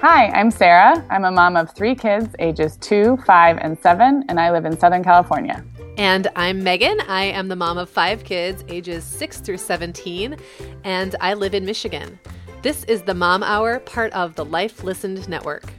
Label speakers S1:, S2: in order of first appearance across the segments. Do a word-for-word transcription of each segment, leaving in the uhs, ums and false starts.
S1: Hi, I'm Sarah. I'm a mom of three kids, ages two, five, and seven, and I live in Southern California.
S2: And I'm Megan. I am the mom of five kids, ages six through seventeen, and I live in Michigan. This is the Mom Hour, part of the Life Listened Network.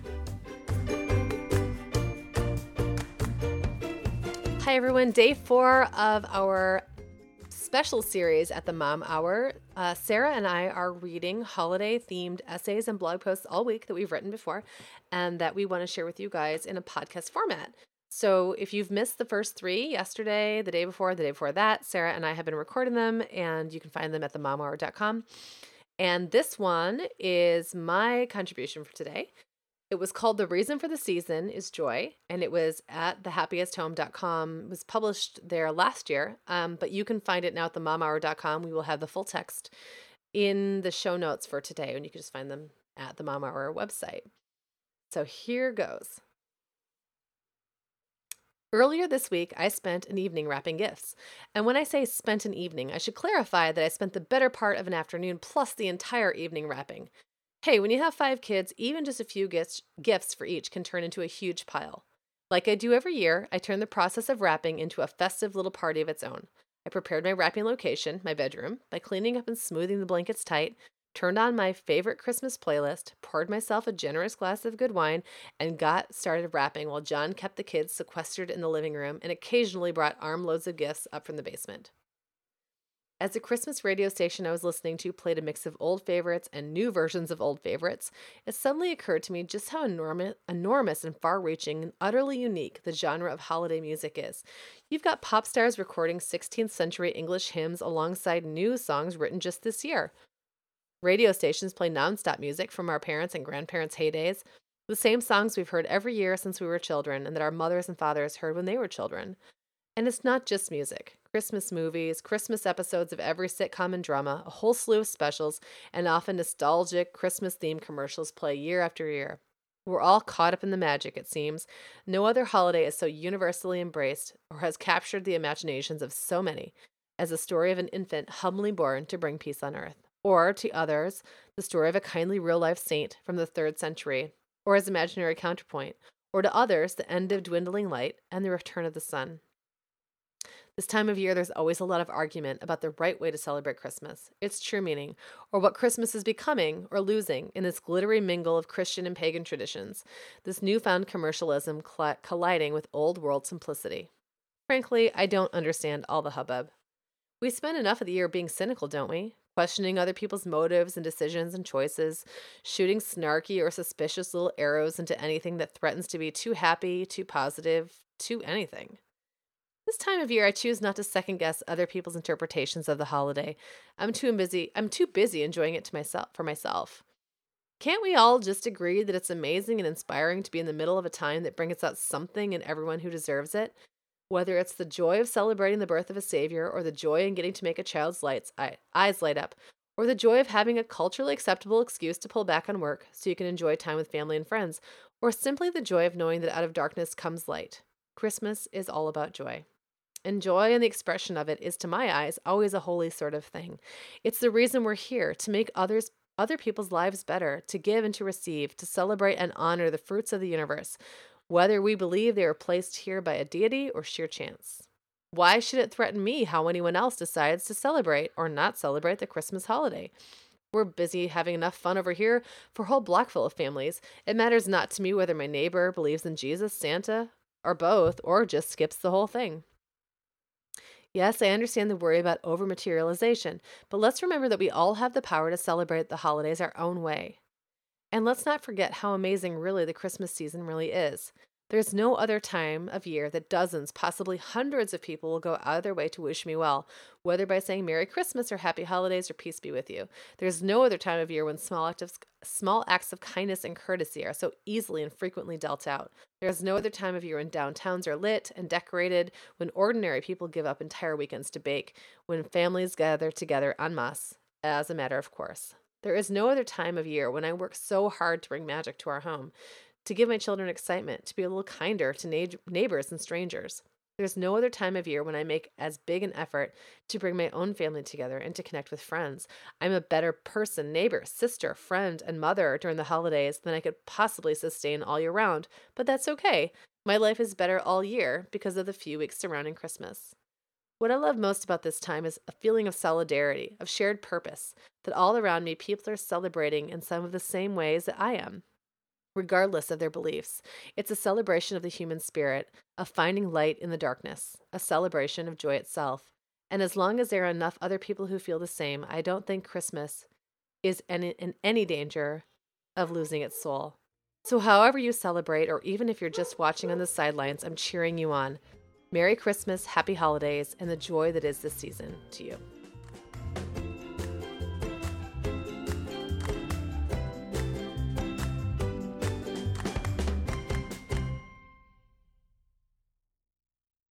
S2: Hi, everyone. Day four of our special series at the Mom Hour. Uh, Sarah and I are reading holiday-themed essays and blog posts all week that we've written before and that we want to share with you guys in a podcast format. So if you've missed the first three, yesterday, the day before, the day before that, Sarah and I have been recording them, and you can find them at the mom hour dot com. And this one is my contribution for today. It was called The Reason for the Season is Joy, and it was at the happiest home dot com. It was published there last year, um, but you can find it now at the mom hour dot com. We will have the full text in the show notes for today, and you can just find them at the Mom Hour website. So here goes. Earlier this week, I spent an evening wrapping gifts. And when I say spent an evening, I should clarify that I spent the better part of an afternoon plus the entire evening wrapping. Hey, when you have five kids, even just a few gifts, gifts for each can turn into a huge pile. Like I do every year, I turn the process of wrapping into a festive little party of its own. I prepared my wrapping location, my bedroom, by cleaning up and smoothing the blankets tight, turned on my favorite Christmas playlist, poured myself a generous glass of good wine, and got started wrapping while John kept the kids sequestered in the living room and occasionally brought armloads of gifts up from the basement. As the Christmas radio station I was listening to played a mix of old favorites and new versions of old favorites, it suddenly occurred to me just how enormous, enormous and far-reaching and utterly unique the genre of holiday music is. You've got pop stars recording sixteenth century English hymns alongside new songs written just this year. Radio stations play nonstop music from our parents' and grandparents' heydays, the same songs we've heard every year since we were children and that our mothers and fathers heard when they were children. And it's not just music. Christmas movies, Christmas episodes of every sitcom and drama, a whole slew of specials, and often nostalgic Christmas-themed commercials play year after year. We're all caught up in the magic, it seems. No other holiday is so universally embraced or has captured the imaginations of so many as the story of an infant humbly born to bring peace on earth. Or, to others, the story of a kindly real-life saint from the third century, or as imaginary counterpoint, or to others, the end of dwindling light and the return of the sun. This time of year, there's always a lot of argument about the right way to celebrate Christmas, its true meaning, or what Christmas is becoming or losing in this glittery mingle of Christian and pagan traditions, this newfound commercialism cl- colliding with old-world simplicity. Frankly, I don't understand all the hubbub. We spend enough of the year being cynical, don't we? Questioning other people's motives and decisions and choices, shooting snarky or suspicious little arrows into anything that threatens to be too happy, too positive, too anything. This time of year, I choose not to second-guess other people's interpretations of the holiday. I'm too busy. I'm too busy enjoying it to myself for myself. Can't we all just agree that it's amazing and inspiring to be in the middle of a time that brings out something in everyone who deserves it? Whether it's the joy of celebrating the birth of a savior, or the joy in getting to make a child's lights, eyes light up, or the joy of having a culturally acceptable excuse to pull back on work so you can enjoy time with family and friends, or simply the joy of knowing that out of darkness comes light. Christmas is all about joy. And joy and the expression of it is, to my eyes, always a holy sort of thing. It's the reason we're here, to make others, other people's lives better, to give and to receive, to celebrate and honor the fruits of the universe, whether we believe they are placed here by a deity or sheer chance. Why should it threaten me how anyone else decides to celebrate or not celebrate the Christmas holiday? We're busy having enough fun over here for a whole block full of families. It matters not to me whether my neighbor believes in Jesus, Santa, or both, or just skips the whole thing. Yes, I understand the worry about over-materialization, but let's remember that we all have the power to celebrate the holidays our own way. And let's not forget how amazing really the Christmas season really is. There's no other time of year that dozens, possibly hundreds of people will go out of their way to wish me well, whether by saying Merry Christmas or Happy Holidays or Peace be with you. There's no other time of year when small acts of, small acts of kindness and courtesy are so easily and frequently dealt out. There's no other time of year when downtowns are lit and decorated, when ordinary people give up entire weekends to bake, when families gather together en masse, as a matter of course. There is no other time of year when I work so hard to bring magic to our home, to give my children excitement, to be a little kinder to na- neighbors and strangers. There's no other time of year when I make as big an effort to bring my own family together and to connect with friends. I'm a better person, neighbor, sister, friend, and mother during the holidays than I could possibly sustain all year round, but that's okay. My life is better all year because of the few weeks surrounding Christmas. What I love most about this time is a feeling of solidarity, of shared purpose, that all around me people are celebrating in some of the same ways that I am, regardless of their beliefs. It's a celebration of the human spirit, of finding light in the darkness, a celebration of joy itself. And as long as there are enough other people who feel the same, I don't think Christmas is any, in any danger of losing its soul. So however you celebrate, or even if you're just watching on the sidelines, I'm cheering you on. Merry Christmas, Happy Holidays, and the joy that is this season to you.